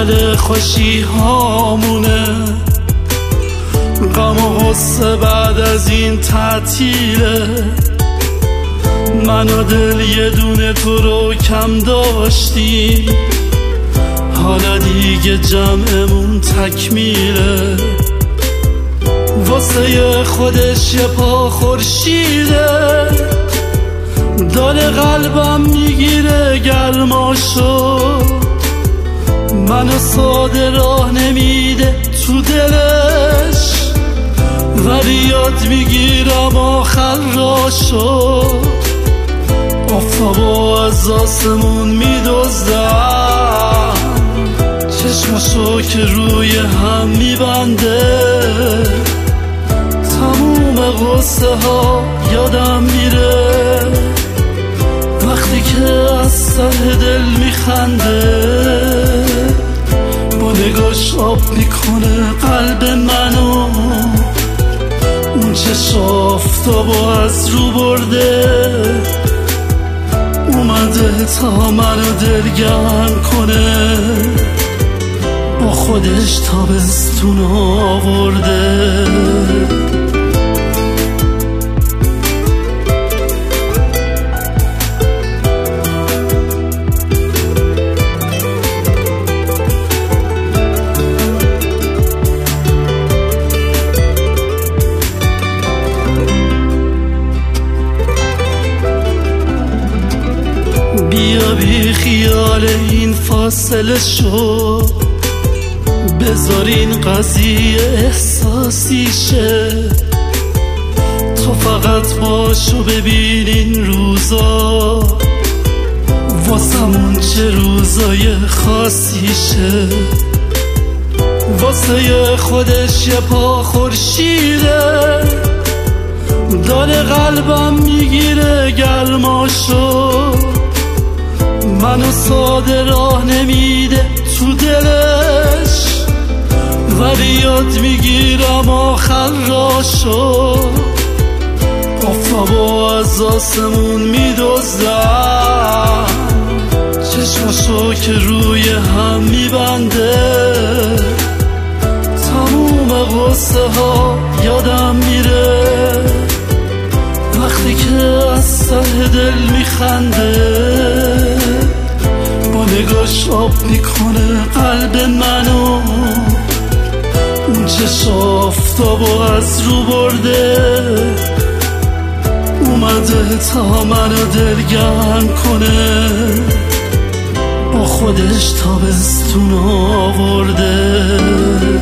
اول خوشی هامونه، غم و غصه بعد از این تعطیله. من و دل یه دونه تو رو کم داشتیم، حالا دیگه جمعمون تکمیله. واسه خودش یه پا خورشیده، دل قلبم میگیره گرماشو. منو ساده راه نمیده تو دلش، ولی یاد میگیرم آخر راشو. آفتابو از آسمون میدزدم، چشماشو که روی هم میبنده. تموم غصه ها یادم میره وقتی که از سر دل میخنده. با نگاش آب میکنه قلب منو، اون چشم آفتابو از رو برده. اومده تا منو دلگرم کنه، با خودش تابستون آورده. بیا بی خیال این فاصله شو، بذار این قضیه احساسی شه. تو فقط باشو ببین این روزا، واسمون چه روزای خاصی شه. واسه خودش یه پا خورشیده، دل قلبم میگیره گرماشو. منو ساده راه نمیده تو دلش، ولی یاد میگیرم آخر راشو. آفتابو از آسمون میدزدم، چشماشو که روی هم میبنده. تموم غصه ها یادم میره وقتی که از سر دل میخنده. با نگاش آب میکنه قلب منو، اون چشم آفتابو از رو برده. اومده تا منو دلگرم کنه، با خودش تابستون آورده.